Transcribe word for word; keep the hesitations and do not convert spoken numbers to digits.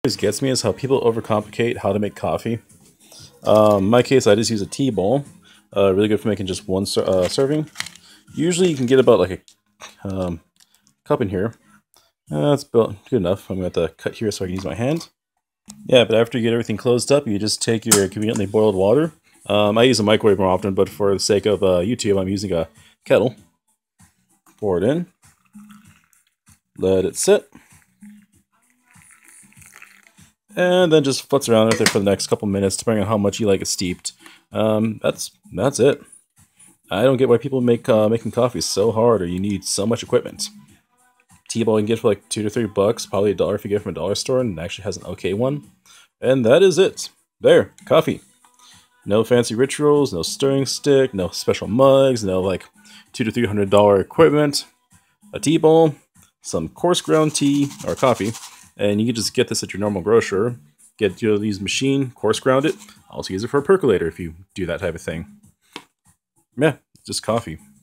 Always gets me is how people overcomplicate how to make coffee. Um, in my case, I just use a tea bowl. Uh, really good for making just one ser uh, serving. Usually you can get about like a um, cup in here. Uh, that's about good enough. I'm going to have to cut here so I can use my hand. Yeah, but after you get everything closed up, you just take your conveniently boiled water. Um, I use a microwave more often, but for the sake of uh, YouTube, I'm using a kettle. Pour it in. Let it sit. And then just futz around with it for the next couple minutes, depending on how much you like it steeped. Um, that's that's it. I don't get why people make uh, making coffee so hard, or you need so much equipment. Tea bowl you can get for like two to three bucks, probably a dollar if you get it from a dollar store, and it actually has an okay one. And that is it. There, coffee. No fancy rituals, no stirring stick, no special mugs, no like two to three hundred dollar equipment. A tea bowl, some coarse ground tea or coffee. And you can just get this at your normal grocer. Get you know, use machine, coarse ground it. Also use it for a percolator if you do that type of thing. Yeah, just coffee.